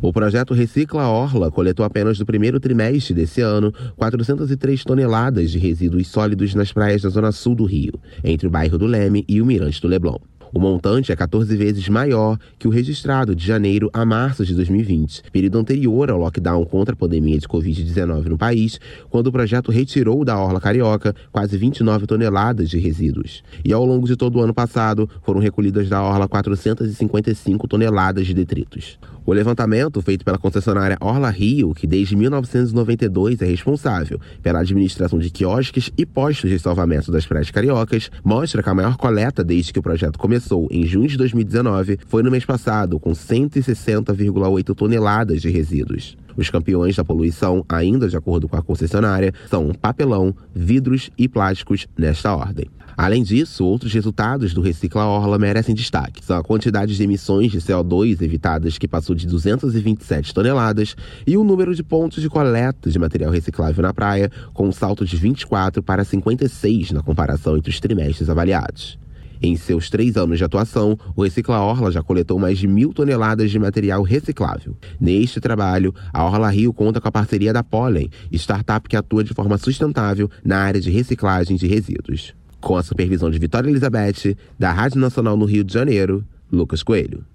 O projeto Recicla a Orla coletou apenas no primeiro trimestre desse ano 403 toneladas de resíduos sólidos nas praias da zona sul do Rio, entre o bairro do Leme e o Mirante do Leblon. O montante é 14 vezes maior que o registrado de janeiro a março de 2020, período anterior ao lockdown contra a pandemia de Covid-19 no país, quando o projeto retirou da Orla Carioca quase 29 toneladas de resíduos. E ao longo de todo o ano passado, foram recolhidas da Orla 455 toneladas de detritos. O levantamento, feito pela concessionária Orla Rio, que desde 1992 é responsável pela administração de quiosques e postos de salvamento das praias cariocas, mostra que a maior coleta desde que o projeto começou, em junho de 2019, foi no mês passado, com 160,8 toneladas de resíduos. Os campeões da poluição, ainda de acordo com a concessionária, são papelão, vidros e plásticos nesta ordem. Além disso, outros resultados do Recicla a Orla merecem destaque. São a quantidade de emissões de CO2 evitadas, que passou de 227 toneladas, e o número de pontos de coleta de material reciclável na praia, com um salto de 24 para 56 na comparação entre os trimestres avaliados. Em seus 3 anos de atuação, o Recicla a Orla já coletou mais de 1.000 toneladas de material reciclável. Neste trabalho, a Orla Rio conta com a parceria da Pollen, startup que atua de forma sustentável na área de reciclagem de resíduos. Com a supervisão de Vitória Elizabeth, da Rádio Nacional no Rio de Janeiro, Lucas Coelho.